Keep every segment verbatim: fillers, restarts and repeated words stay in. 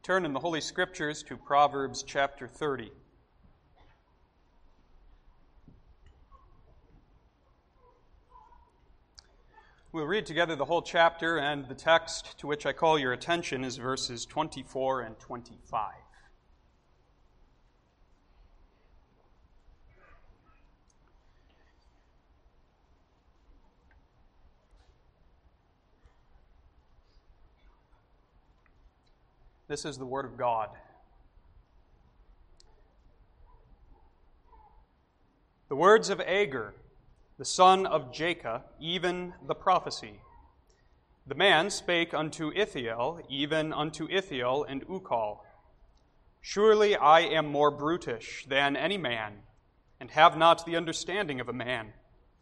Turn in the Holy Scriptures to Proverbs chapter thirty. We'll read together the whole chapter, and the text to which I call your attention is verses twenty-four and twenty-five. This is the word of God. The words of Agur, the son of Jacob, even the prophecy. The man spake unto Ithiel, even unto Ithiel and Ukal. Surely I am more brutish than any man, and have not the understanding of a man.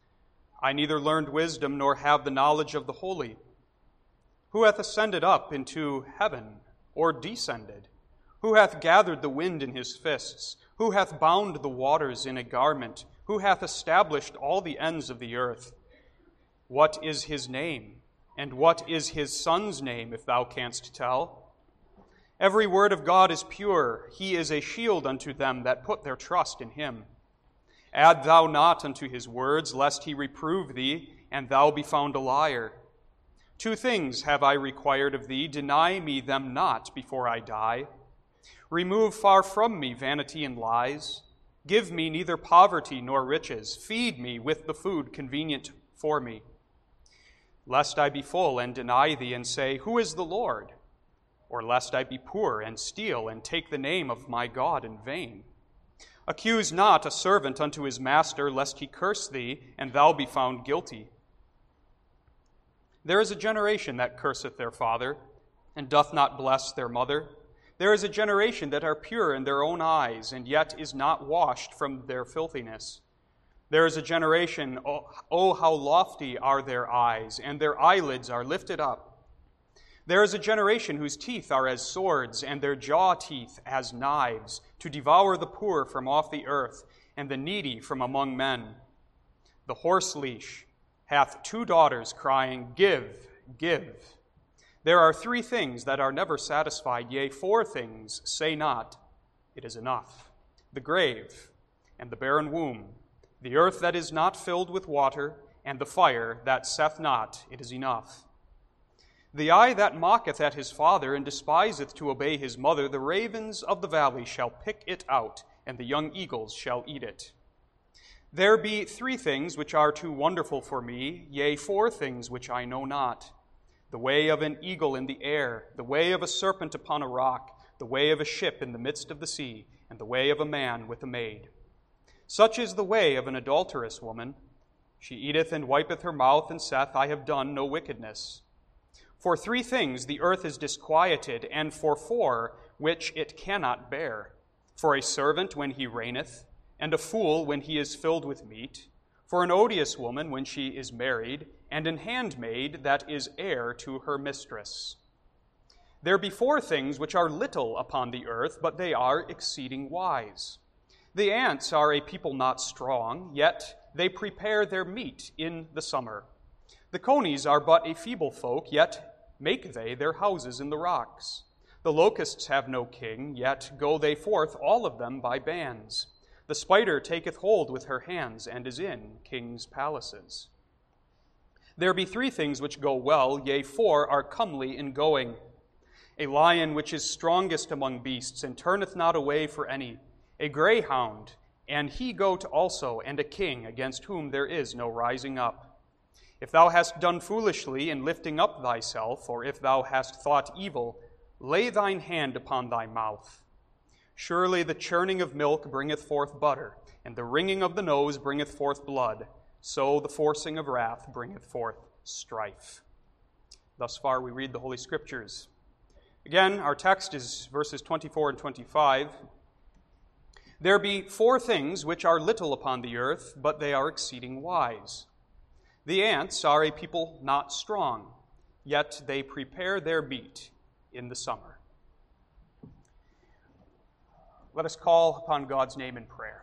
I neither learned wisdom, nor have the knowledge of the holy. Who hath ascended up into heaven, or descended? Who hath gathered the wind in his fists? Who hath bound the waters in a garment? Who hath established all the ends of the earth? What is his name? And what is his son's name, if thou canst tell? Every word of God is pure. He is a shield unto them that put their trust in him. Add thou not unto his words, lest he reprove thee, and thou be found a liar. Two things have I required of thee, deny me them not before I die. Remove far from me vanity and lies. Give me neither poverty nor riches. Feed me with the food convenient for me. Lest I be full and deny thee and say, Who is the Lord? Or lest I be poor and steal and take the name of my God in vain. Accuse not a servant unto his master, lest he curse thee, and thou be found guilty. There is a generation that curseth their father, and doth not bless their mother. There is a generation that are pure in their own eyes, and yet is not washed from their filthiness. There is a generation, oh, oh how lofty are their eyes, and their eyelids are lifted up. There is a generation whose teeth are as swords, and their jaw teeth as knives, to devour the poor from off the earth, and the needy from among men. The horse leash hath two daughters crying, Give, give. There are three things that are never satisfied, yea, four things say not, It is enough. The grave, and the barren womb, the earth that is not filled with water, and the fire that saith not, It is enough. The eye that mocketh at his father, and despiseth to obey his mother, the ravens of the valley shall pick it out, and the young eagles shall eat it. There be three things which are too wonderful for me, yea, four things which I know not. The way of an eagle in the air, the way of a serpent upon a rock, the way of a ship in the midst of the sea, and the way of a man with a maid. Such is the way of an adulterous woman. She eateth and wipeth her mouth, and saith, I have done no wickedness. For three things the earth is disquieted, and for four which it cannot bear. For a servant when he reigneth, and a fool when he is filled with meat, for an odious woman when she is married, and an handmaid that is heir to her mistress. There be four things which are little upon the earth, but they are exceeding wise. The ants are a people not strong, yet they prepare their meat in the summer. The conies are but a feeble folk, yet make they their houses in the rocks. The locusts have no king, yet go they forth all of them by bands. The spider taketh hold with her hands, and is in kings' palaces. There be three things which go well, yea, four are comely in going. A lion which is strongest among beasts, and turneth not away for any. A greyhound, and he goat also, and a king, against whom there is no rising up. If thou hast done foolishly in lifting up thyself, or if thou hast thought evil, lay thine hand upon thy mouth. Surely the churning of milk bringeth forth butter, and the wringing of the nose bringeth forth blood. So the forcing of wrath bringeth forth strife. Thus far we read the Holy Scriptures. Again, our text is verses twenty-four and twenty-five. There be four things which are little upon the earth, but they are exceeding wise. The ants are a people not strong, yet they prepare their meat in the summer. Let us call upon God's name in prayer.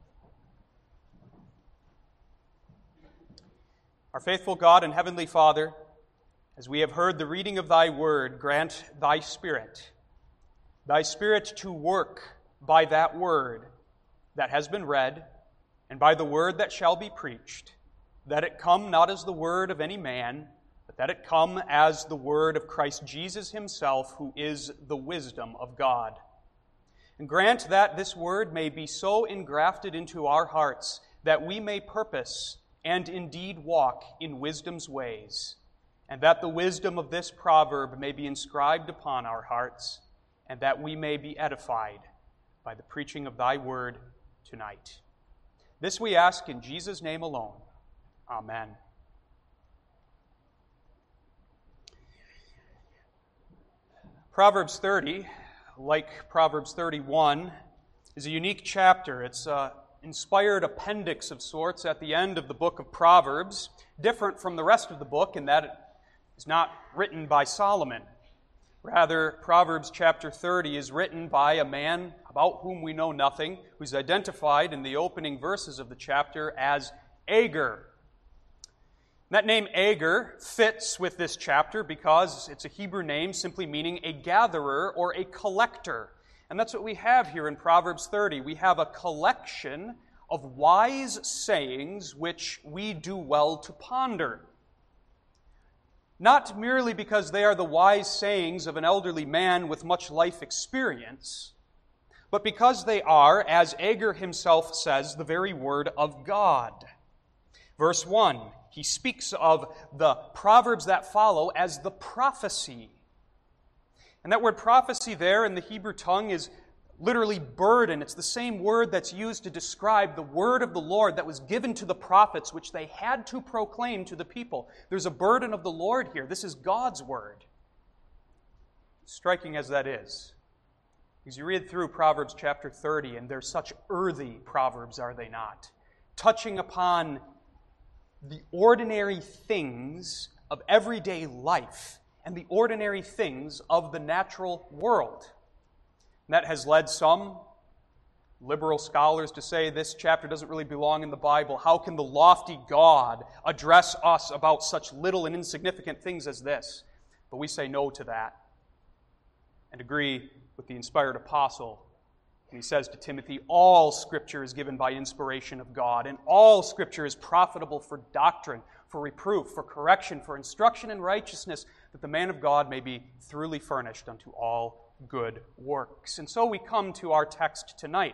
Our faithful God and Heavenly Father, as we have heard the reading of thy word, grant thy Spirit thy Spirit to work by that word that has been read, and by the word that shall be preached, that it come not as the word of any man, but that it come as the word of Christ Jesus himself, who is the wisdom of God. And grant that this word may be so engrafted into our hearts that we may purpose and indeed walk in wisdom's ways, and that the wisdom of this proverb may be inscribed upon our hearts, and that we may be edified by the preaching of thy word tonight. This we ask in Jesus' name alone. Amen. Proverbs thirty, like Proverbs thirty-one, is a unique chapter. It's an inspired appendix of sorts at the end of the book of Proverbs, different from the rest of the book in that it is not written by Solomon. Rather, Proverbs chapter thirty is written by a man about whom we know nothing, who's identified in the opening verses of the chapter as Agur. That name Agur fits with this chapter because it's a Hebrew name simply meaning a gatherer or a collector. And that's what we have here in Proverbs thirty. We have a collection of wise sayings which we do well to ponder. Not merely because they are the wise sayings of an elderly man with much life experience, but because they are, as Agur himself says, the very word of God. Verse one, he speaks of the proverbs that follow as the prophecy. And that word prophecy there in the Hebrew tongue is literally burden. It's the same word that's used to describe the word of the Lord that was given to the prophets, which they had to proclaim to the people. There's a burden of the Lord here. This is God's word. Striking as that is, because you read through Proverbs chapter thirty, and they're such earthy proverbs, are they not? Touching upon the ordinary things of everyday life and the ordinary things of the natural world. And that has led some liberal scholars to say this chapter doesn't really belong in the Bible. How can the lofty God address us about such little and insignificant things as this? But we say no to that and agree with the inspired apostle. And he says to Timothy, all Scripture is given by inspiration of God, and all Scripture is profitable for doctrine, for reproof, for correction, for instruction in righteousness, that the man of God may be thoroughly furnished unto all good works. And so we come to our text tonight.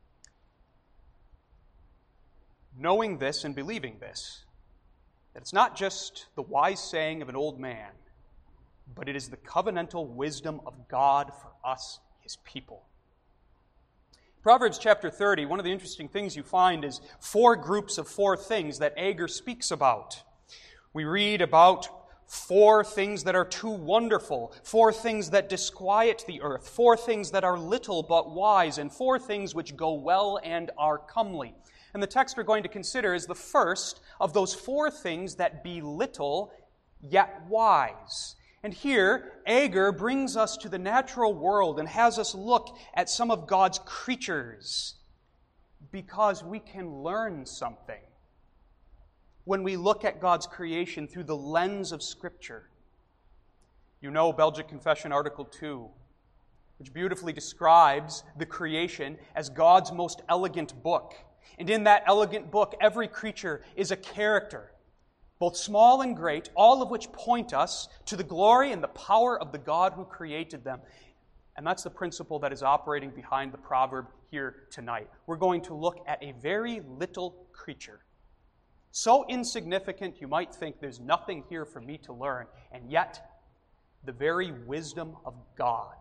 Knowing this and believing this, that it's not just the wise saying of an old man, but it is the covenantal wisdom of God for us, his people. Proverbs chapter thirty, one of the interesting things you find is four groups of four things that Agur speaks about. We read about four things that are too wonderful, four things that disquiet the earth, four things that are little but wise, and four things which go well and are comely. And the text we're going to consider is the first of those four things that be little yet wise. And here, Agur brings us to the natural world and has us look at some of God's creatures because we can learn something when we look at God's creation through the lens of Scripture. You know Belgic Confession Article two, which beautifully describes the creation as God's most elegant book. And in that elegant book, every creature is a character, both small and great, all of which point us to the glory and the power of the God who created them. And that's the principle that is operating behind the proverb here tonight. We're going to look at a very little creature, so insignificant you might think there's nothing here for me to learn, and yet the very wisdom of God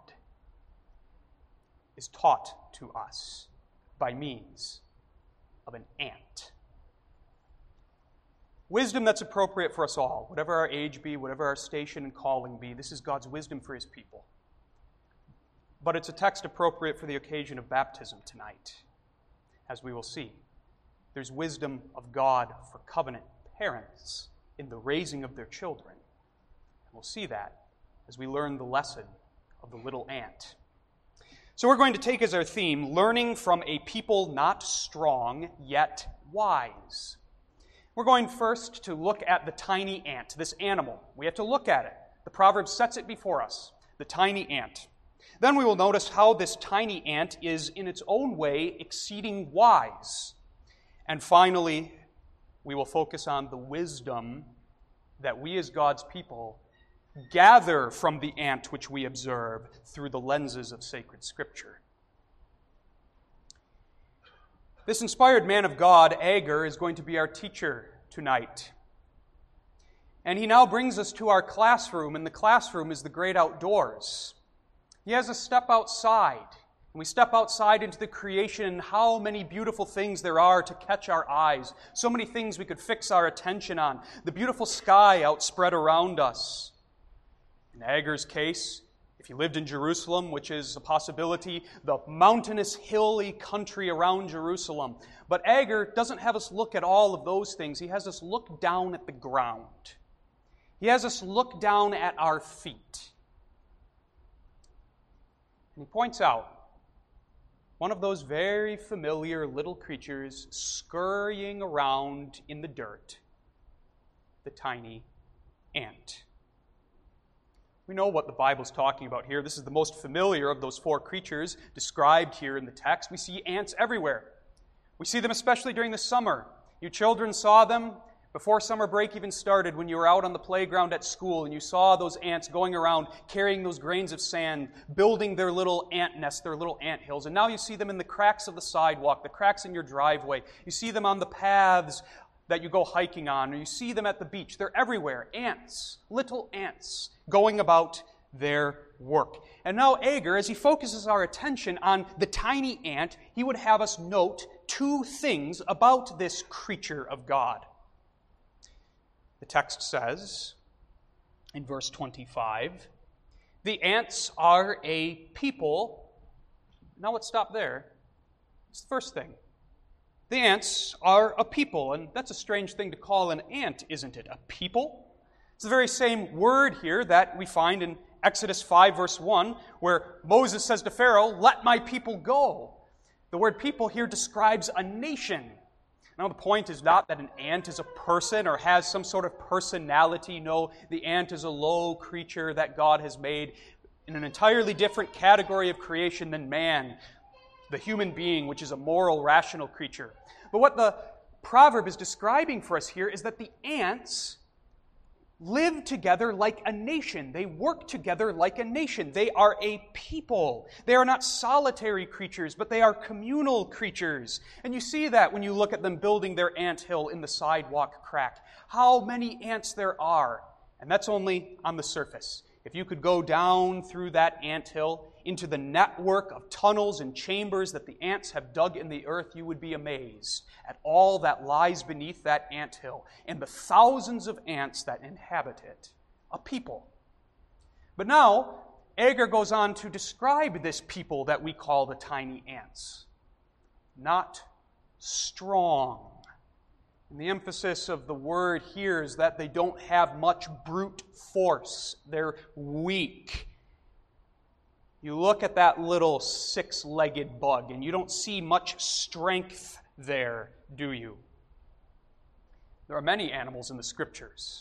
is taught to us by means of an ant. Wisdom that's appropriate for us all, whatever our age be, whatever our station and calling be. This is God's wisdom for his people. But it's a text appropriate for the occasion of baptism tonight, as we will see. There's wisdom of God for covenant parents in the raising of their children. And we'll see that as we learn the lesson of the little ant. So we're going to take as our theme, learning from a people not strong, yet wise. We're going first to look at the tiny ant, this animal. We have to look at it. The proverb sets it before us, the tiny ant. Then we will notice how this tiny ant is, in its own way, exceeding wise. And finally, we will focus on the wisdom that we as God's people gather from the ant which we observe through the lenses of sacred Scripture. This inspired man of God, Agur, is going to be our teacher tonight. And he now brings us to our classroom, and the classroom is the great outdoors. He has us step outside. And we step outside into the creation, and how many beautiful things there are to catch our eyes. So many things we could fix our attention on. The beautiful sky outspread around us. In Agur's case, if he lived in Jerusalem, which is a possibility, the mountainous, hilly country around Jerusalem. But Agur doesn't have us look at all of those things. He has us look down at the ground. He has us look down at our feet. And he points out one of those very familiar little creatures scurrying around in the dirt, the tiny ant. We know what the Bible's talking about here. This is the most familiar of those four creatures described here in the text. We see ants everywhere. We see them especially during the summer. You children saw them before summer break even started when you were out on the playground at school and you saw those ants going around carrying those grains of sand, building their little ant nests, their little ant hills. And now you see them in the cracks of the sidewalk, the cracks in your driveway. You see them on the paths that you go hiking on, or you see them at the beach. They're everywhere. Ants, little ants, going about their work. And now Agur, as he focuses our attention on the tiny ant, he would have us note two things about this creature of God. The text says, in verse twenty-five, the ants are a people. Now let's stop there. It's the first thing. The ants are a people, and that's a strange thing to call an ant, isn't it? A people? It's the very same word here that we find in Exodus five, verse one, where Moses says to Pharaoh, "Let my people go." The word people here describes a nation. Now, the point is not that an ant is a person or has some sort of personality. No, the ant is a low creature that God has made in an entirely different category of creation than man, the human being, which is a moral, rational creature. But what the proverb is describing for us here is that the ants live together like a nation. They work together like a nation. They are a people. They are not solitary creatures, but they are communal creatures. And you see that when you look at them building their anthill in the sidewalk crack. How many ants there are. And that's only on the surface. If you could go down through that anthill into the network of tunnels and chambers that the ants have dug in the earth, you would be amazed at all that lies beneath that anthill and the thousands of ants that inhabit it. A people. But now, Agur goes on to describe this people that we call the tiny ants. Not strong. And the emphasis of the word here is that they don't have much brute force. They're weak. You look at that little six-legged bug, and you don't see much strength there, do you? There are many animals in the Scriptures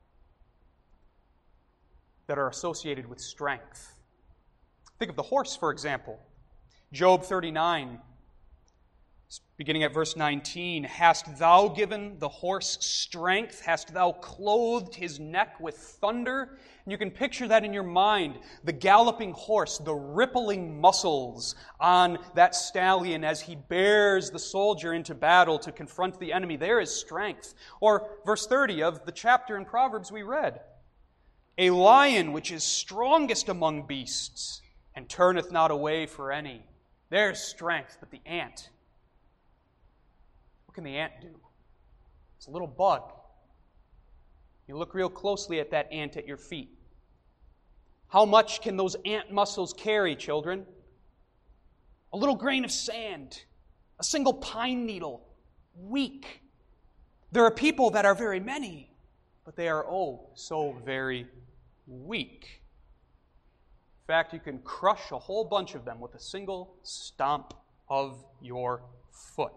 that are associated with strength. Think of the horse, for example. Job thirty-nine, beginning at verse nineteen, "Hast thou given the horse strength? Hast thou clothed his neck with thunder?" And you can picture that in your mind, the galloping horse, the rippling muscles on that stallion as he bears the soldier into battle to confront the enemy. There is strength. Or verse thirty of the chapter in Proverbs we read, "A lion which is strongest among beasts, and turneth not away for any." There's strength, but the ant, what can the ant do? It's a little bug. You look real closely at that ant at your feet. How much can those ant muscles carry, children? A little grain of sand, a single pine needle, weak. There are people that are very many, but they are, oh, so very weak. In fact, you can crush a whole bunch of them with a single stomp of your foot.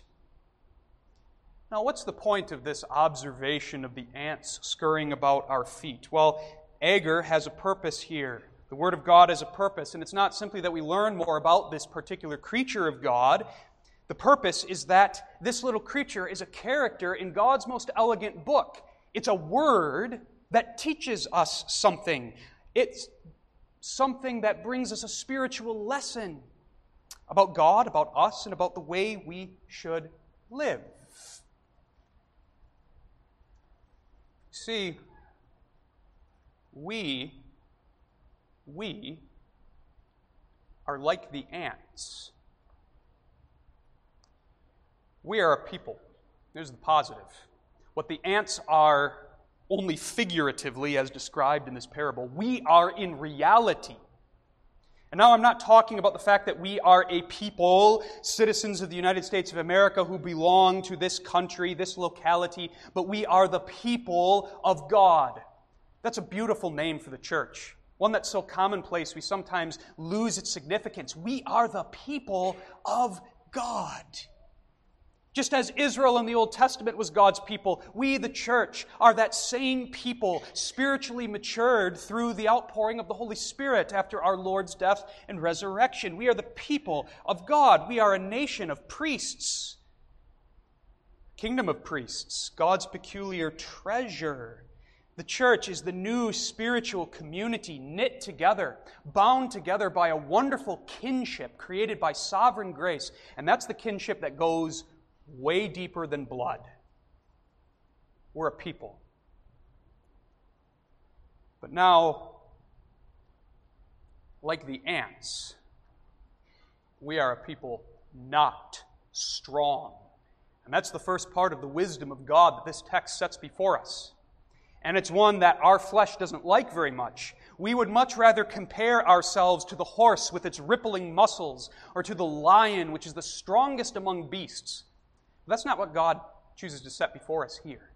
Now, what's the point of this observation of the ants scurrying about our feet? Well, Agur has a purpose here. The Word of God has a purpose, and it's not simply that we learn more about this particular creature of God. The purpose is that this little creature is a character in God's most elegant book. It's a word that teaches us something. It's something that brings us a spiritual lesson about God, about us, and about the way we should live. See, we, we are like the ants. We are a people. There's the positive. What the ants are only figuratively, as described in this parable, we are in reality. And now I'm not talking about the fact that we are a people, citizens of the United States of America who belong to this country, this locality, but we are the people of God. That's a beautiful name for the church. One that's so commonplace we sometimes lose its significance. We are the people of God. Just as Israel in the Old Testament was God's people, we, the church, are that same people, spiritually matured through the outpouring of the Holy Spirit after our Lord's death and resurrection. We are the people of God. We are a nation of priests, kingdom of priests, God's peculiar treasure. The church is the new spiritual community knit together, bound together by a wonderful kinship created by sovereign grace. And that's the kinship that goes way deeper than blood. We're a people. But now, like the ants, we are a people not strong. And that's the first part of the wisdom of God that this text sets before us. And it's one that our flesh doesn't like very much. We would much rather compare ourselves to the horse with its rippling muscles, or to the lion, which is the strongest among beasts. But that's not what God chooses to set before us here.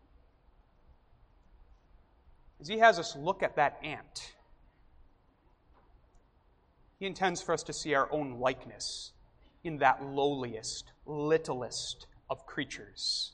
As He has us look at that ant, He intends for us to see our own likeness in that lowliest, littlest of creatures.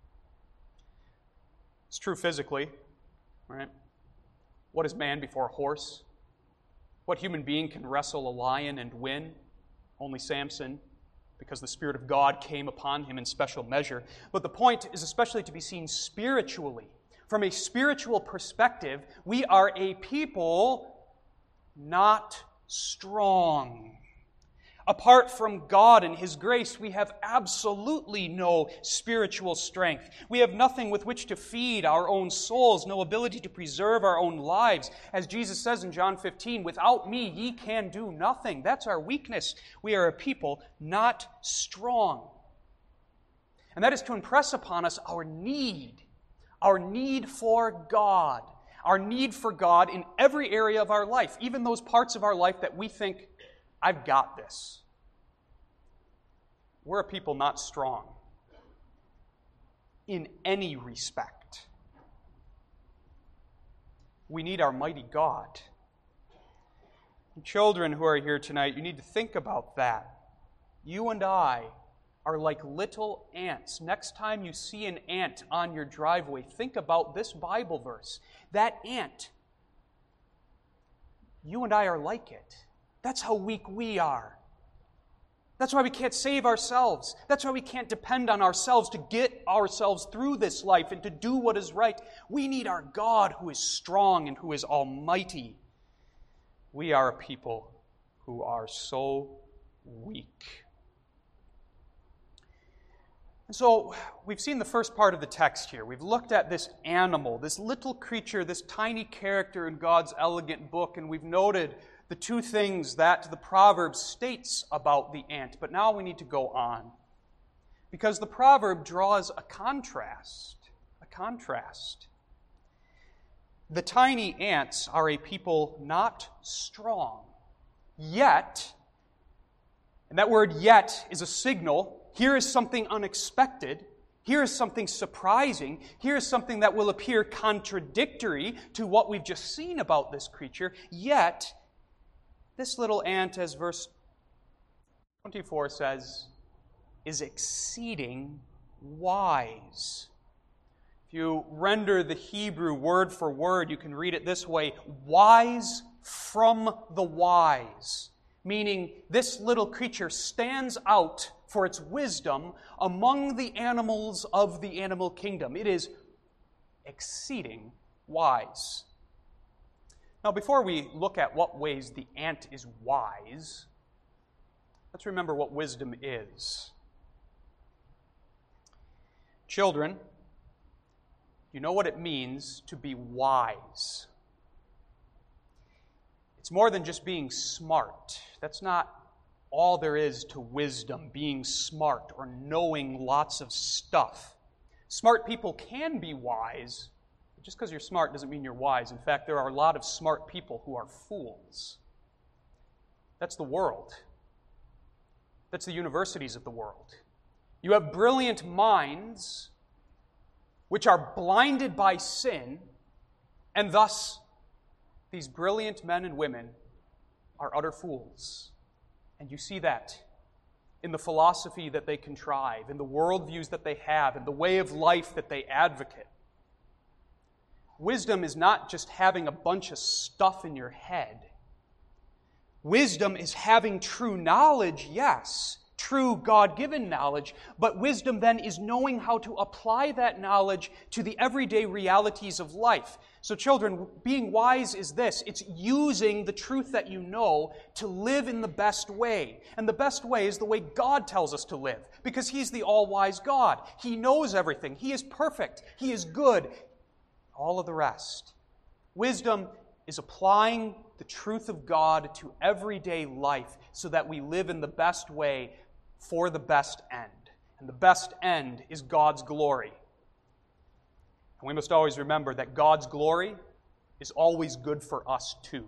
It's true physically, right? What is man before a horse? What human being can wrestle a lion and win? Only Samson, because the Spirit of God came upon him in special measure. But the point is especially to be seen spiritually. From a spiritual perspective, we are a people not strong. Apart from God and His grace, we have absolutely no spiritual strength. We have nothing with which to feed our own souls, no ability to preserve our own lives. As Jesus says in John fifteen, "Without me ye can do nothing." That's our weakness. We are a people not strong. And that is to impress upon us our need, our need for God, our need for God in every area of our life, even those parts of our life that we think, I've got this. We're a people not strong in any respect. We need our mighty God. And children who are here tonight, you need to think about that. You and I are like little ants. Next time you see an ant on your driveway, think about this Bible verse. That ant, you and I are like it. That's how weak we are. That's why we can't save ourselves. That's why we can't depend on ourselves to get ourselves through this life and to do what is right. We need our God who is strong and who is almighty. We are a people who are so weak. And so we've seen the first part of the text here. We've looked at this animal, this little creature, this tiny character in God's elegant book, and we've noted the two things that the proverb states about the ant. But now we need to go on, because the proverb draws a contrast. A contrast. The tiny ants are a people not strong, yet, and that word yet is a signal. Here is something unexpected. Here is something surprising. Here is something that will appear contradictory to what we've just seen about this creature. Yet, this little ant, as verse twenty-four says, is exceeding wise. If you render the Hebrew word for word, you can read it this way: wise from the wise, meaning this little creature stands out for its wisdom among the animals of the animal kingdom. It is exceeding wise. Now, before we look at what ways the ant is wise, let's remember what wisdom is. Children, you know what it means to be wise. It's more than just being smart. That's not all there is to wisdom, being smart or knowing lots of stuff. Smart people can be wise, but just because you're smart doesn't mean you're wise. In fact, there are a lot of smart people who are fools. That's the world. That's the universities of the world. You have brilliant minds which are blinded by sin, and thus these brilliant men and women are utter fools. And you see that in the philosophy that they contrive, in the worldviews that they have, in the way of life that they advocate. Wisdom is not just having a bunch of stuff in your head. Wisdom is having true knowledge, yes, true God-given knowledge, but wisdom then is knowing how to apply that knowledge to the everyday realities of life. So children, being wise is this. It's using the truth that you know to live in the best way. And the best way is the way God tells us to live, because He's the all-wise God. He knows everything. He is perfect. He is good. All of the rest. Wisdom is applying the truth of God to everyday life so that we live in the best way for the best end. And the best end is God's glory. And we must always remember that God's glory is always good for us too.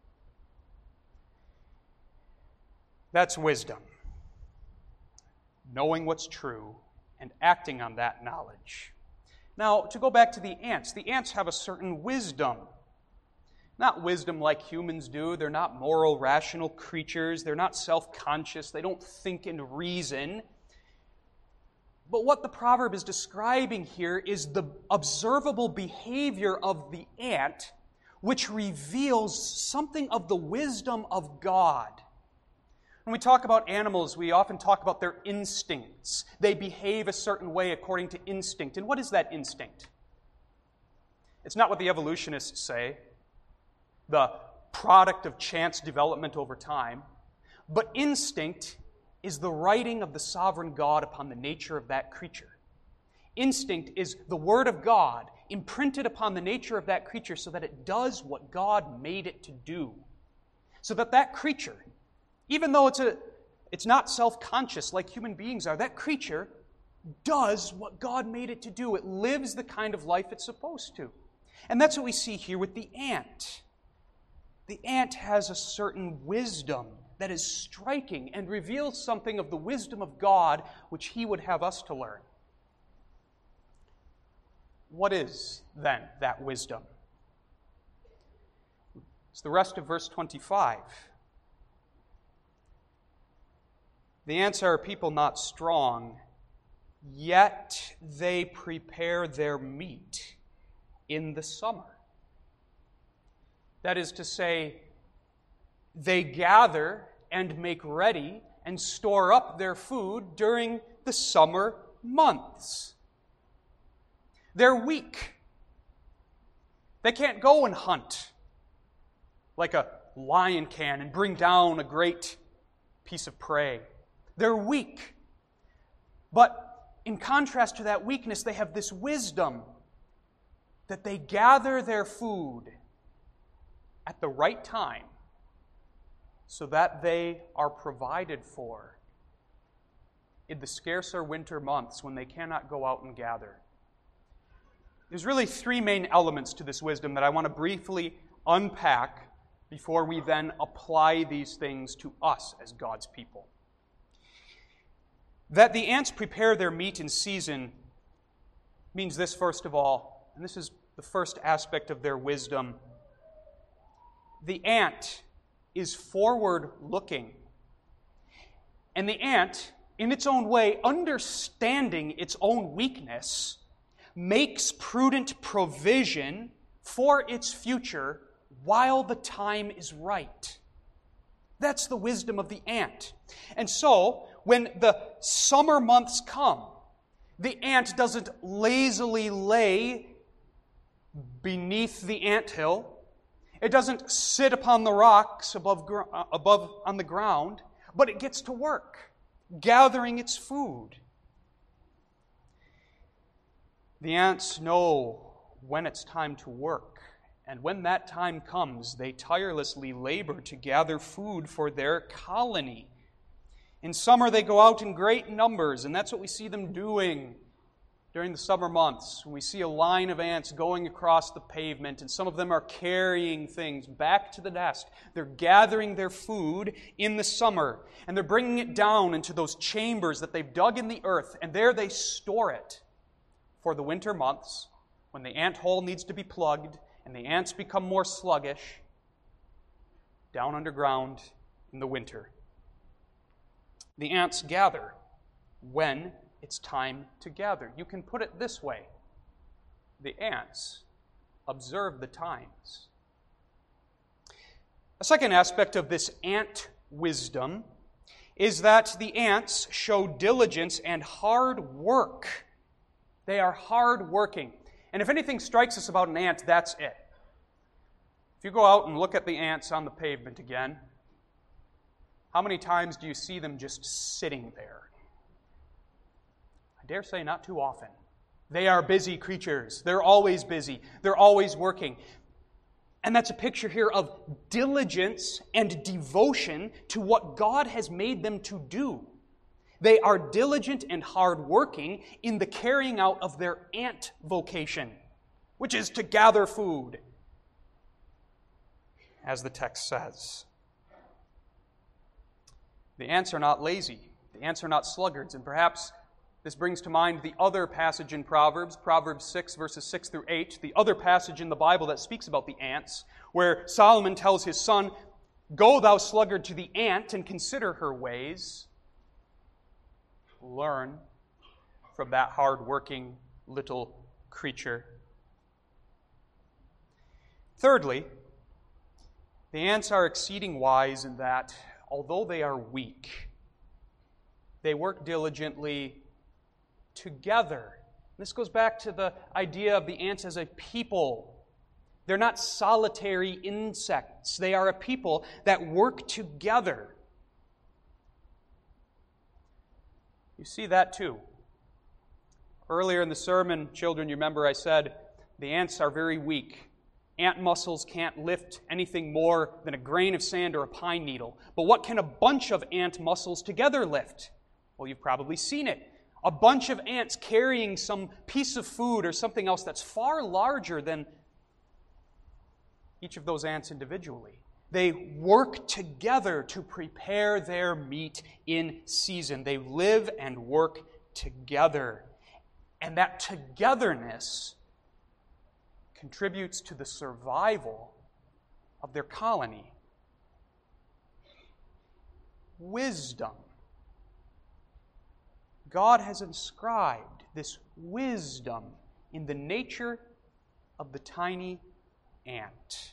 That's wisdom. Knowing what's true and acting on that knowledge. Now, to go back to the ants, the ants have a certain wisdom. Not wisdom like humans do. They're not moral, rational creatures. They're not self-conscious. They don't think and reason. But what the proverb is describing here is the observable behavior of the ant, which reveals something of the wisdom of God. When we talk about animals, we often talk about their instincts. They behave a certain way according to instinct. And what is that instinct? It's not what the evolutionists say, the product of chance development over time. But instinct is the writing of the sovereign God upon the nature of that creature. Instinct is the Word of God imprinted upon the nature of that creature so that it does what God made it to do. So that that creature, even though it's a, it's not self-conscious like human beings are, that creature does what God made it to do. It lives the kind of life it's supposed to. And that's what we see here with the ant. The ant has a certain wisdom that is striking and reveals something of the wisdom of God which He would have us to learn. What is, then, that wisdom? It's the rest of verse twenty-five. The ants are a people not strong, yet they prepare their meat in the summer. That is to say, they gather and make ready and store up their food during the summer months. They're weak. They can't go and hunt like a lion can and bring down a great piece of prey. They're weak. But in contrast to that weakness, they have this wisdom that they gather their food at the right time so that they are provided for in the scarcer winter months when they cannot go out and gather. There's really three main elements to this wisdom that I want to briefly unpack before we then apply these things to us as God's people. That the ants prepare their meat in season means this, first of all, and this is the first aspect of their wisdom. The ant is forward-looking. And the ant, in its own way, understanding its own weakness, makes prudent provision for its future while the time is right. That's the wisdom of the ant. And so, when the summer months come, the ant doesn't lazily lay beneath the anthill. It doesn't sit upon the rocks above, above on the ground, but it gets to work, gathering its food. The ants know when it's time to work, and when that time comes, they tirelessly labor to gather food for their colony. In summer, they go out in great numbers, and that's what we see them doing during the summer months. We see a line of ants going across the pavement, and some of them are carrying things back to the nest. They're gathering their food in the summer, and they're bringing it down into those chambers that they've dug in the earth, and there they store it for the winter months, when the ant hole needs to be plugged, and the ants become more sluggish, down underground in the winter. The ants gather when it's time to gather. You can put it this way. The ants observe the times. A second aspect of this ant wisdom is that the ants show diligence and hard work. They are hard working. And if anything strikes us about an ant, that's it. If you go out and look at the ants on the pavement again, how many times do you see them just sitting there? I dare say not too often. They are busy creatures. They're always busy. They're always working. And that's a picture here of diligence and devotion to what God has made them to do. They are diligent and hardworking in the carrying out of their ant vocation, which is to gather food, as the text says. The ants are not lazy. The ants are not sluggards. And perhaps this brings to mind the other passage in Proverbs, Proverbs six, verses six through eight, the other passage in the Bible that speaks about the ants, where Solomon tells his son, "Go, thou sluggard, to the ant, and consider her ways." Learn from that hard-working little creature. Thirdly, the ants are exceeding wise in that, although they are weak, they work diligently together. This goes back to the idea of the ants as a people. They're not solitary insects. They are a people that work together. You see that too. Earlier in the sermon, children, you remember I said the ants are very weak. Ant muscles can't lift anything more than a grain of sand or a pine needle. But what can a bunch of ant muscles together lift? Well, you've probably seen it. A bunch of ants carrying some piece of food or something else that's far larger than each of those ants individually. They work together to prepare their meat in season. They live and work together. And that togetherness contributes to the survival of their colony. Wisdom. God has inscribed this wisdom in the nature of the tiny ant.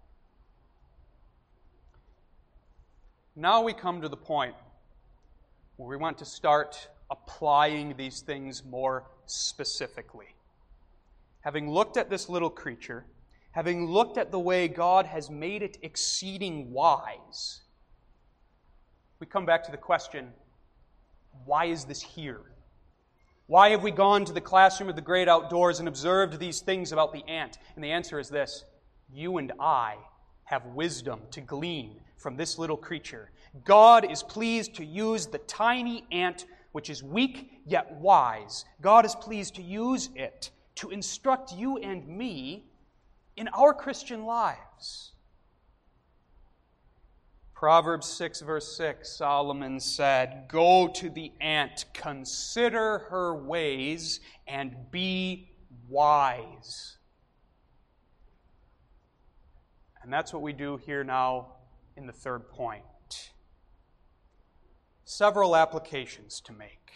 Now we come to the point where we want to start applying these things more specifically. Having looked at this little creature, having looked at the way God has made it exceeding wise, we come back to the question, why is this here? Why have we gone to the classroom of the great outdoors and observed these things about the ant? And the answer is this: you and I have wisdom to glean from this little creature. God is pleased to use the tiny ant, which is weak yet wise. God is pleased to use it to instruct you and me in our Christian lives. Proverbs six, verse six, Solomon said, "Go to the ant, consider her ways, and be wise." And that's what we do here now in the third point. Several applications to make.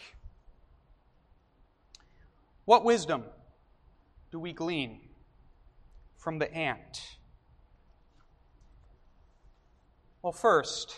What wisdom do we glean from the ant? Well, first,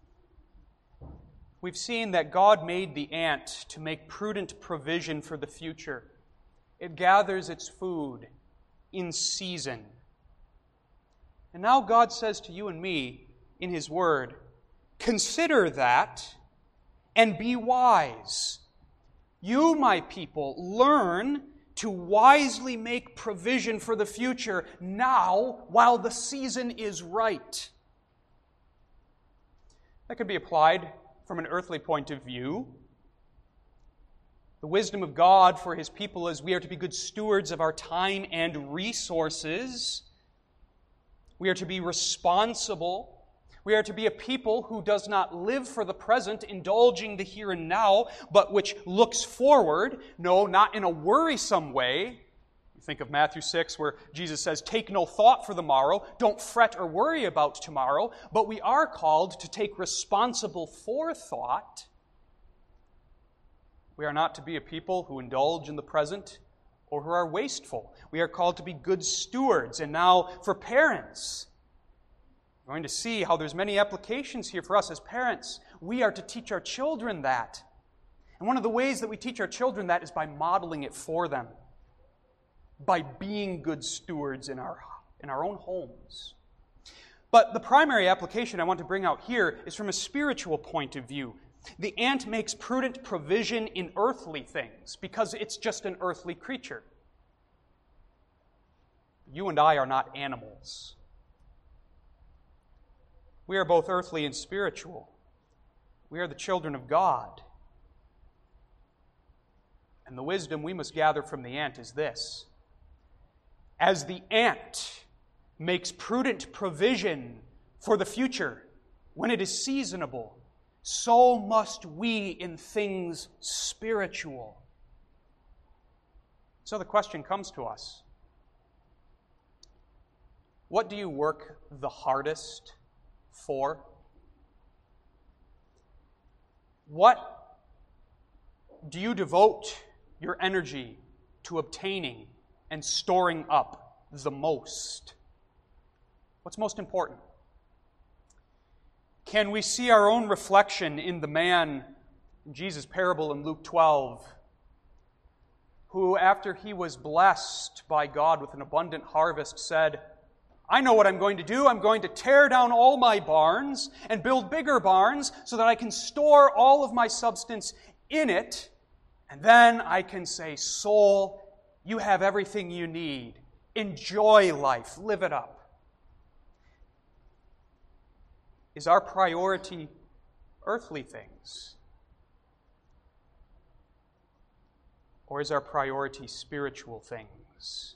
we've seen that God made the ant to make prudent provision for the future. It gathers its food in season. And now God says to you and me in His Word, consider that and be wise. You, my people, learn to wisely make provision for the future now while the season is right. That could be applied from an earthly point of view. The wisdom of God for His people is we are to be good stewards of our time and resources. We are to be responsible. We are to be a people who does not live for the present, indulging the here and now, but which looks forward, no, not in a worrisome way. You think of Matthew six, where Jesus says, take no thought for the morrow, don't fret or worry about tomorrow, but we are called to take responsible forethought. We are not to be a people who indulge in the present or who are wasteful. We are called to be good stewards. And now for parents, we're going to see how there's many applications here for us as parents. We are to teach our children that. And one of the ways that we teach our children that is by modeling it for them, by being good stewards in our, in our own homes. But the primary application I want to bring out here is from a spiritual point of view. The ant makes prudent provision in earthly things because it's just an earthly creature. You and I are not animals. We are both earthly and spiritual. We are the children of God. And the wisdom we must gather from the ant is this. As the ant makes prudent provision for the future when it is seasonable, so must we in things spiritual. So the question comes to us. What do you work the hardest for? What do you devote your energy to obtaining and storing up the most? What's most important? Can we see our own reflection in the man in Jesus' parable in Luke twelve, who, after he was blessed by God with an abundant harvest, said, I know what I'm going to do. I'm going to tear down all my barns and build bigger barns so that I can store all of my substance in it. And then I can say, soul, you have everything you need. Enjoy life. Live it up. Is our priority earthly things? Or is our priority spiritual things?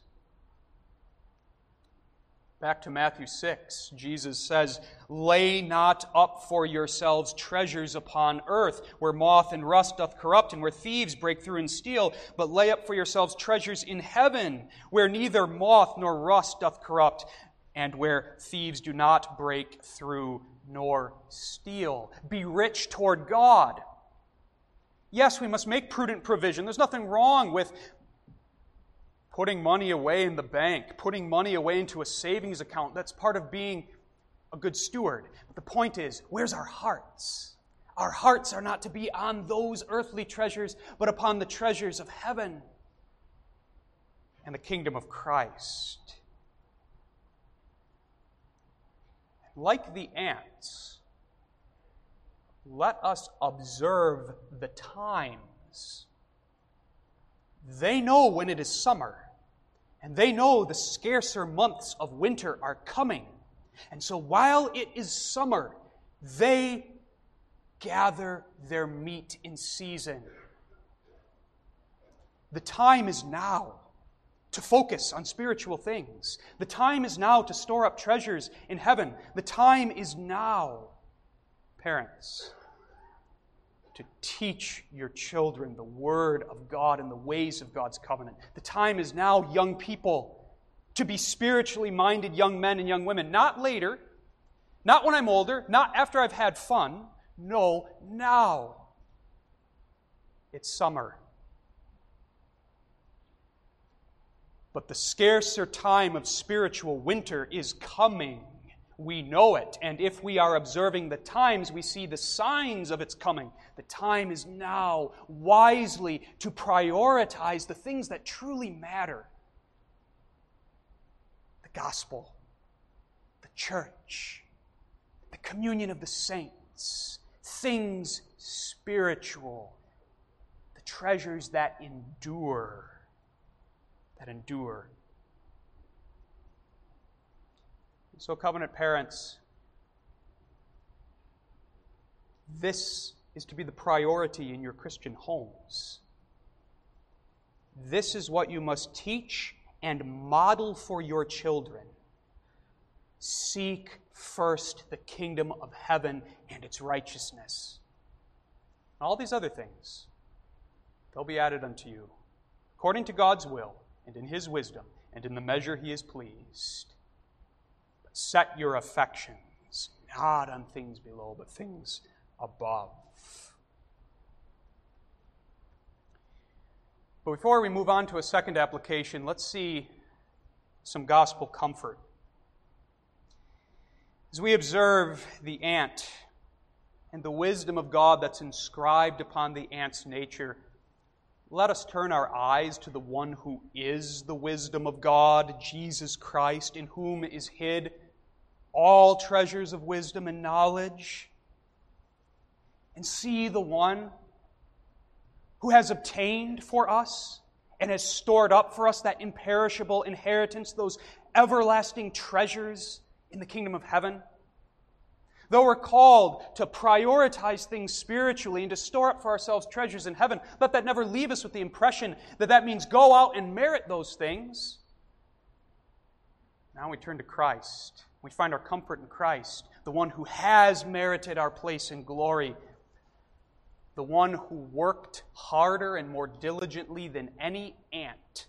Back to Matthew six, Jesus says, lay not up for yourselves treasures upon earth, where moth and rust doth corrupt, and where thieves break through and steal, but lay up for yourselves treasures in heaven, where neither moth nor rust doth corrupt, and where thieves do not break through nor steal. Be rich toward God. Yes, we must make prudent provision. There's nothing wrong with putting money away in the bank, putting money away into a savings account. That's part of being a good steward. But the point is, where's our hearts? Our hearts are not to be on those earthly treasures, but upon the treasures of heaven and the kingdom of Christ. Like the ants, let us observe the times. They know when it is summer, and they know the scarcer months of winter are coming. And so while it is summer, they gather their meat in season. The time is now to focus on spiritual things. The time is now to store up treasures in heaven. The time is now, parents, to teach your children the Word of God and the ways of God's covenant. The time is now, young people, to be spiritually minded young men and young women. Not later, not when I'm older, not after I've had fun. No, now. It's summer. But the scarcer time of spiritual winter is coming. We know it, and if we are observing the times, we see the signs of its coming. The time is now wisely to prioritize the things that truly matter. The gospel, the church, the communion of the saints, things spiritual, the treasures that endure, that endure. So, covenant parents, this is to be the priority in your Christian homes. This is what you must teach and model for your children. Seek first the kingdom of heaven and its righteousness. All these other things, they'll be added unto you, according to God's will and in His wisdom and in the measure He is pleased. Set your affections not on things below, but things above. But before we move on to a second application, let's see some gospel comfort. As we observe the ant and the wisdom of God that's inscribed upon the ant's nature, let us turn our eyes to the one who is the wisdom of God, Jesus Christ, in whom is hid all treasures of wisdom and knowledge, and see the one who has obtained for us and has stored up for us that imperishable inheritance, those everlasting treasures in the kingdom of heaven. Though we're called to prioritize things spiritually and to store up for ourselves treasures in heaven, let that never leave us with the impression that that means go out and merit those things. Now we turn to Christ. We find our comfort in Christ, the one who has merited our place in glory, the one who worked harder and more diligently than any ant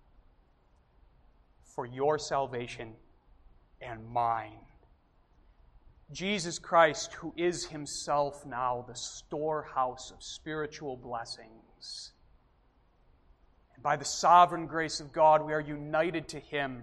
for your salvation and mine. Jesus Christ, who is Himself now the storehouse of spiritual blessings. And by the sovereign grace of God, we are united to Him,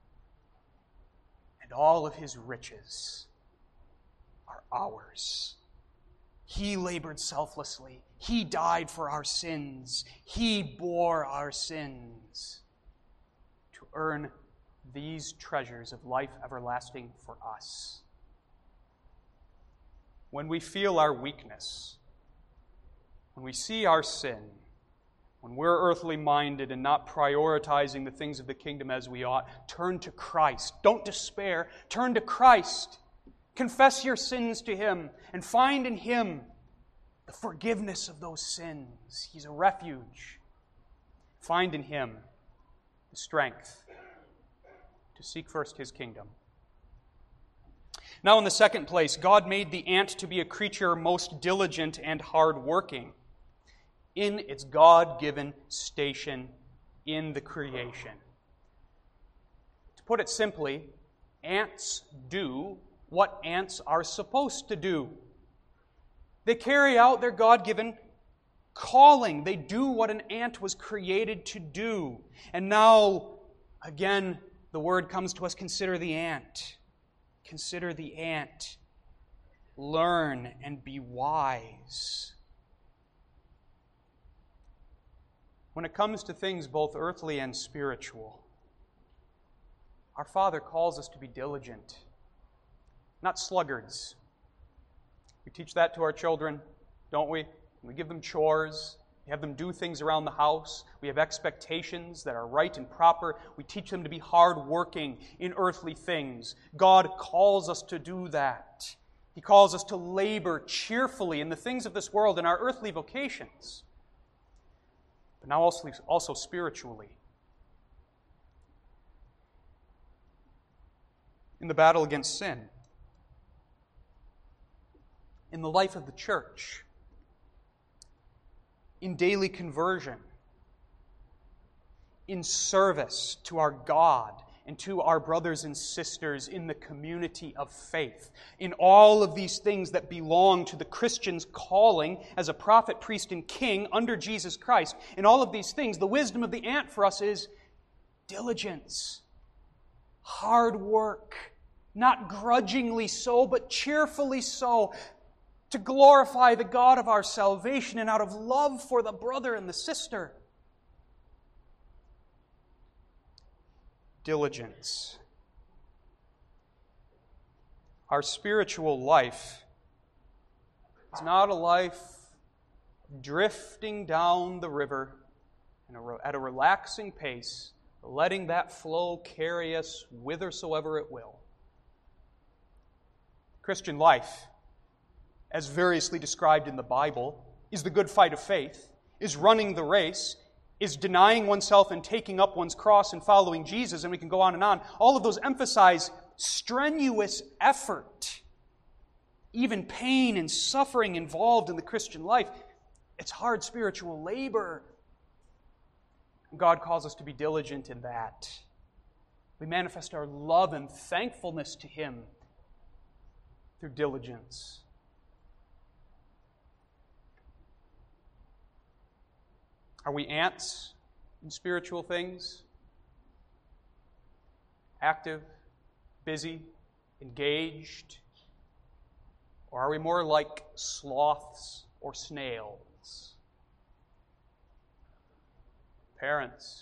and all of His riches are ours. He labored selflessly. He died for our sins. He bore our sins to earn these treasures of life everlasting for us. When we feel our weakness, when we see our sin, when we're earthly minded and not prioritizing the things of the kingdom as we ought, turn to Christ. Don't despair. Turn to Christ. Confess your sins to Him and find in Him the forgiveness of those sins. He's a refuge. Find in Him the strength to seek first His kingdom. Now, in the second place, God made the ant to be a creature most diligent and hard-working in its God-given station in the creation. To put it simply, ants do what ants are supposed to do. They carry out their God-given calling. They do what an ant was created to do. And now, again, the word comes to us, consider the ant. Consider the ant. Learn and be wise. When it comes to things both earthly and spiritual, our Father calls us to be diligent, not sluggards. We teach that to our children, don't we? We give them chores. We have them do things around the house. We have expectations that are right and proper. We teach them to be hardworking in earthly things. God calls us to do that. He calls us to labor cheerfully in the things of this world, in our earthly vocations, but now also, also spiritually. In the battle against sin, in the life of the church, in daily conversion, in service to our God and to our brothers and sisters in the community of faith. In all of these things that belong to the Christian's calling as a prophet, priest, and king under Jesus Christ, in all of these things, the wisdom of the ant for us is diligence, hard work, not grudgingly so, but cheerfully so, to glorify the God of our salvation and out of love for the brother and the sister. Diligence. Our spiritual life is not a life drifting down the river at a relaxing pace, letting that flow carry us whithersoever it will. Christian life, as variously described in the Bible, is the good fight of faith, is running the race, is denying oneself and taking up one's cross and following Jesus, and we can go on and on. All of those emphasize strenuous effort, even pain and suffering involved in the Christian life. It's hard spiritual labor. God calls us to be diligent in that. We manifest our love and thankfulness to Him through diligence. Are we ants in spiritual things? Active, busy, engaged? Or are we more like sloths or snails? Parents,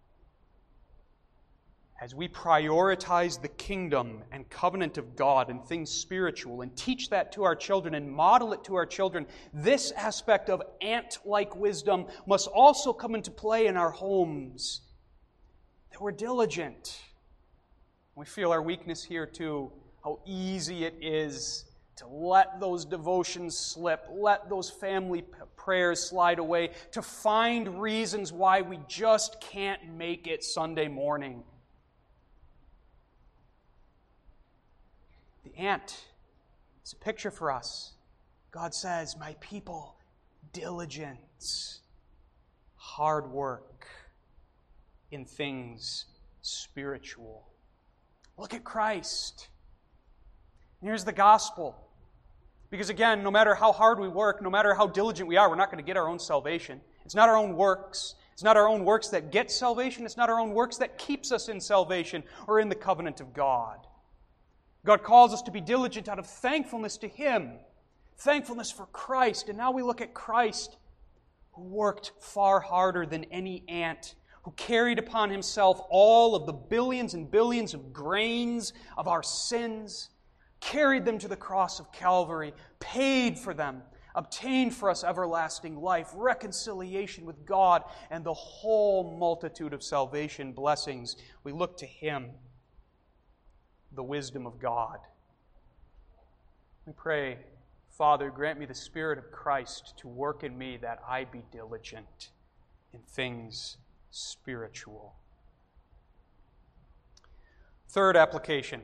as we prioritize the kingdom and covenant of God and things spiritual and teach that to our children and model it to our children, this aspect of ant-like wisdom must also come into play in our homes. That we're diligent. We feel our weakness here too, how easy it is to let those devotions slip, let those family p- prayers slide away, to find reasons why we just can't make it Sunday morning. The ant is a picture for us. God says, my people, diligence, hard work in things spiritual. Look at Christ. Here's the gospel. Because again, no matter how hard we work, no matter how diligent we are, we're not going to get our own salvation. It's not our own works. It's not our own works that get salvation. It's not our own works that keeps us in salvation or in the covenant of God. God calls us to be diligent out of thankfulness to Him, thankfulness for Christ. And now we look at Christ, who worked far harder than any ant, who carried upon Himself all of the billions and billions of grains of our sins, carried them to the cross of Calvary, paid for them, obtained for us everlasting life, reconciliation with God, and the whole multitude of salvation blessings. We look to Him, the wisdom of God. We pray, Father, grant me the Spirit of Christ to work in me that I be diligent in things spiritual. Third application.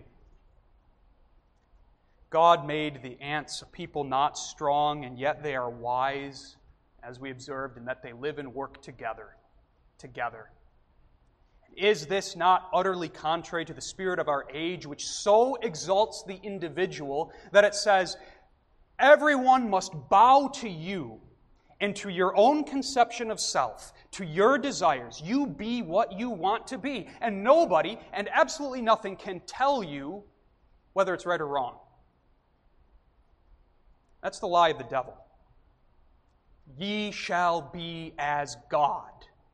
God made the ants a people not strong, and yet they are wise, as we observed, in that they live and work together. Together. Is this not utterly contrary to the spirit of our age, which so exalts the individual that it says, everyone must bow to you and to your own conception of self, to your desires. You be what you want to be. And nobody and absolutely nothing can tell you whether it's right or wrong. That's the lie of the devil. Ye shall be as God.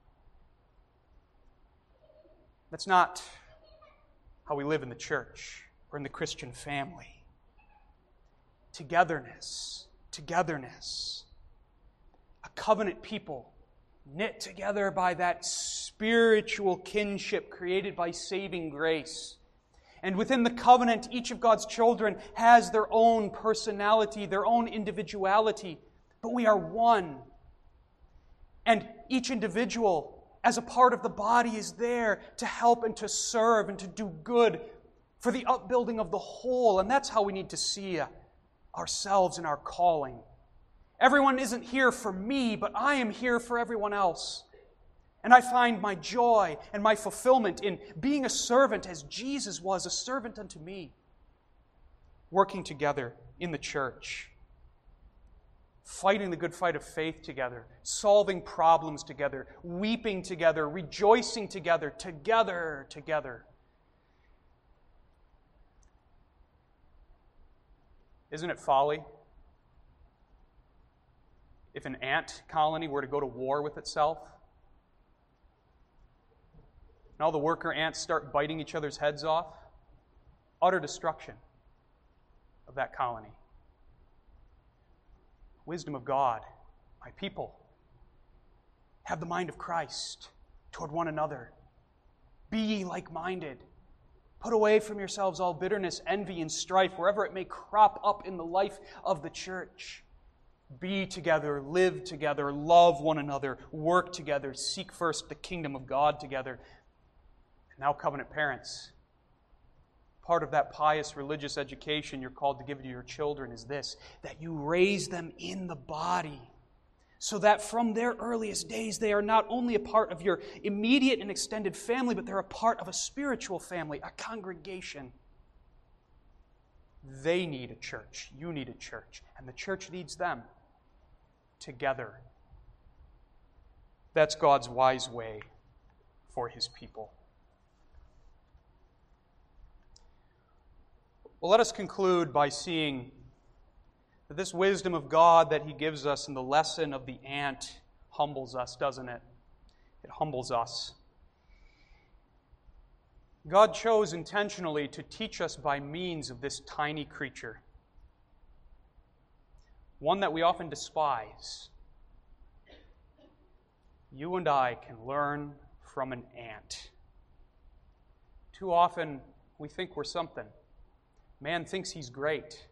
That's not how we live in the church or in the Christian family. Togetherness, togetherness. A covenant people knit together by that spiritual kinship created by saving grace. And within the covenant, each of God's children has their own personality, their own individuality. But we are one. And each individual, as a part of the body, is there to help and to serve and to do good for the upbuilding of the whole. And that's how we need to see ourselves and our calling. Everyone isn't here for me, but I am here for everyone else. And I find my joy and my fulfillment in being a servant as Jesus was a servant unto me. Working together in the church. Fighting the good fight of faith together. Solving problems together. Weeping together. Rejoicing together. Together, together. Isn't it folly? If an ant colony were to go to war with itself, and all the worker ants start biting each other's heads off, utter destruction of that colony. Wisdom of God, my people, have the mind of Christ toward one another. Be ye like-minded. Put away from yourselves all bitterness, envy, and strife, wherever it may crop up in the life of the church. Be together, live together, love one another, work together, seek first the kingdom of God together. And now, covenant parents, part of that pious religious education you're called to give to your children is this, that you raise them in the body, so that from their earliest days they are not only a part of your immediate and extended family, but they're a part of a spiritual family, a congregation. They need a church. You need a church. And the church needs them together. That's God's wise way for His people. Well, let us conclude by seeing that this wisdom of God that He gives us in the lesson of the ant humbles us, doesn't it? It humbles us. God chose intentionally to teach us by means of this tiny creature, one that we often despise. You and I can learn from an ant. Too often we think we're something. Man thinks he's great.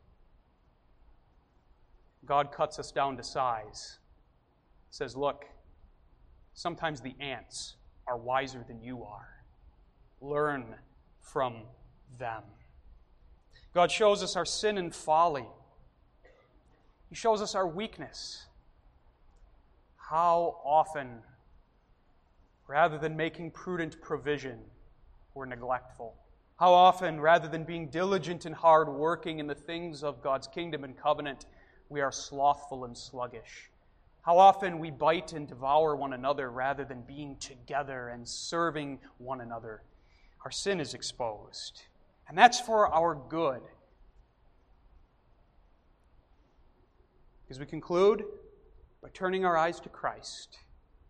God cuts us down to size. Says, look, sometimes the ants are wiser than you are. Learn from them. God shows us our sin and folly. He shows us our weakness. How often, rather than making prudent provision, we're neglectful. How often, rather than being diligent and hard-working in the things of God's kingdom and covenant, we are slothful and sluggish. How often we bite and devour one another rather than being together and serving one another. Our sin is exposed. And that's for our good. As we conclude by turning our eyes to Christ,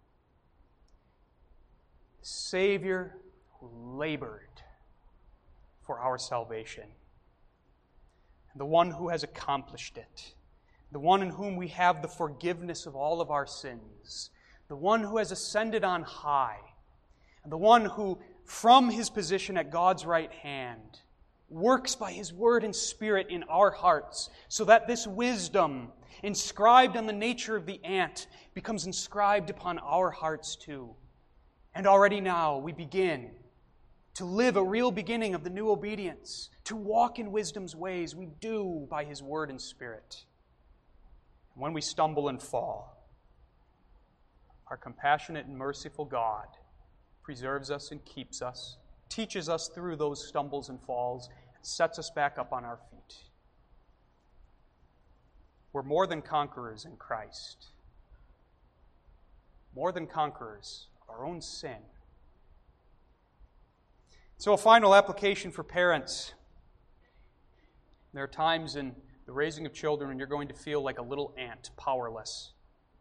the Savior who labored for our salvation, and the one who has accomplished it, the one in whom we have the forgiveness of all of our sins, the one who has ascended on high, and the one who, from His position at God's right hand, works by His word and Spirit in our hearts, so that this wisdom, inscribed on the nature of the ant, becomes inscribed upon our hearts too. And already now we begin to live a real beginning of the new obedience, to walk in wisdom's ways. We do by His word and Spirit. And when we stumble and fall, our compassionate and merciful God preserves us and keeps us, teaches us through those stumbles and falls, and sets us back up on our feet. We're more than conquerors in Christ. More than conquerors of our own sin. So a final application for parents. There are times in the raising of children when you're going to feel like a little ant, powerless.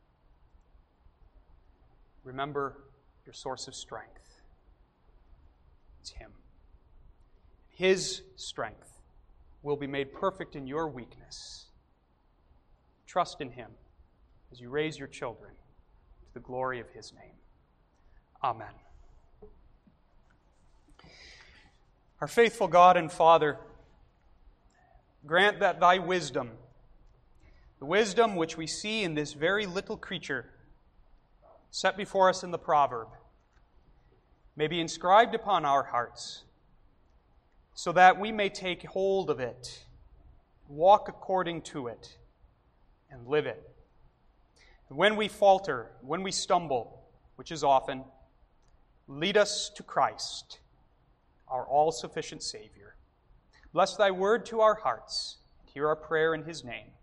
Remember your source of strength. It's Him. His strength will be made perfect in your weakness. Trust in Him as you raise your children to the glory of His name. Amen. Our faithful God and Father, grant that Thy wisdom, the wisdom which we see in this very little creature set before us in the proverb, may be inscribed upon our hearts, so that we may take hold of it, walk according to it, and live it. When we falter, when we stumble, which is often, lead us to Christ, our all-sufficient Savior. Bless Thy word to our hearts. Hear our prayer in His name.